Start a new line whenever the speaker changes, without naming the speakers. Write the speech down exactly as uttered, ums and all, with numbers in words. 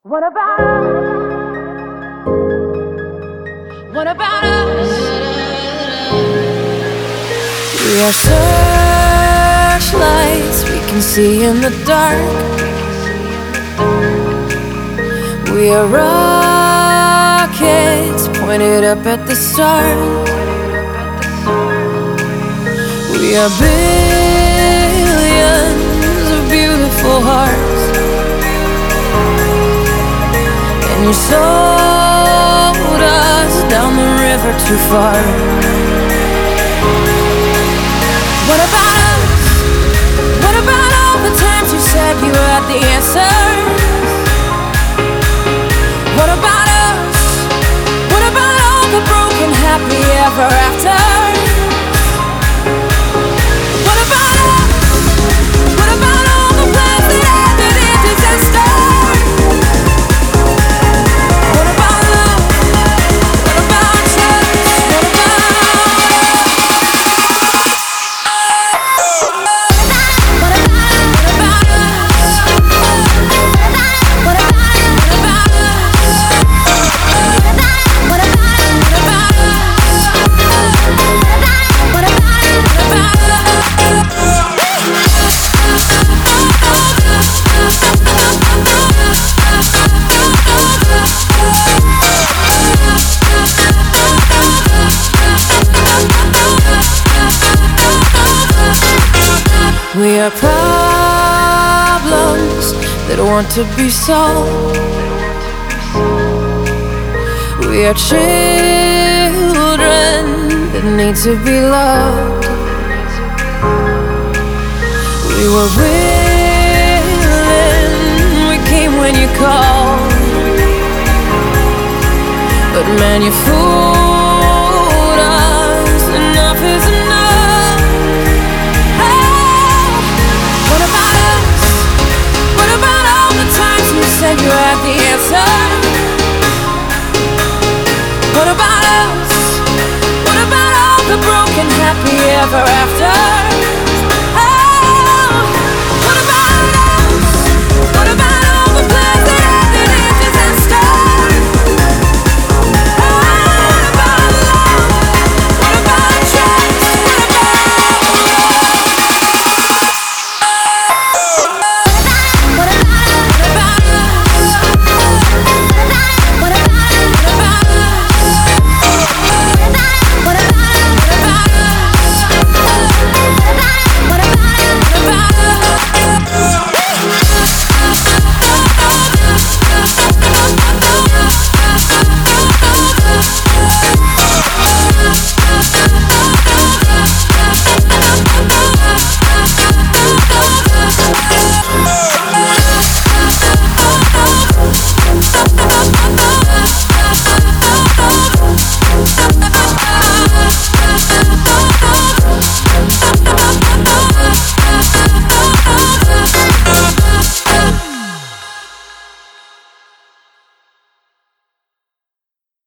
What about us? What about us?
We are searchlights we can see in the dark. We are rockets pointed up at the stars. We are billions of beautiful hearts. And you sold us down the river too far.
What about us? What about all the times you said you had the answers? What about us? What about all the broken happy ever afters? What about us? What about all the plans that ended in disaster? What about us? What about you? What about
We are problems that want to be solved. We are children that need to be loved. We were willing, we came when you called. But man, you fooled us, enough is enough.
What about us? What about all the times you said you had the answer? What about us? What about all the broken happy ever after?